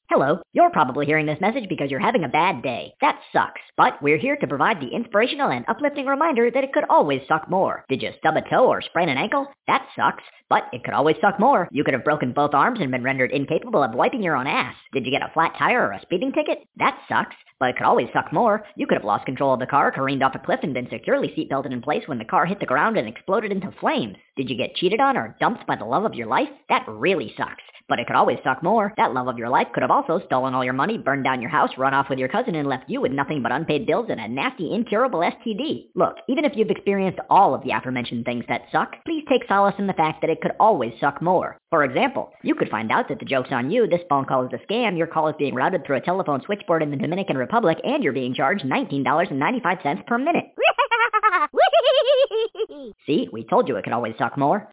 Hello, you're probably hearing this message because you're having a bad day. That sucks. But we're here to provide the inspirational and uplifting reminder that it could always suck more. Did you stub a toe or sprain an ankle? That sucks. But it could always suck more. You could have broken both arms and been rendered incapable of wiping your own ass. Did you get a flat tire or a speeding ticket? That sucks. But it could always suck more. You could have lost control of the car, careened off a cliff, and been securely seatbelted in place when the car hit the ground and exploded into flames. Did you get cheated on or dumped by the love of your life? That really sucks. But it could always suck more. That love of your life could have also stolen all your money, burned down your house, run off with your cousin, and left you with nothing but unpaid bills and a nasty, incurable STD. Look, even if you've experienced all of the aforementioned things that suck, please take solace in the fact that it could always suck more. For example, you could find out that the joke's on you, this phone call is a scam, your call is being routed through a telephone switchboard in the Dominican Republic, and you're being charged $19.95 per minute. See, we told you it could always suck more.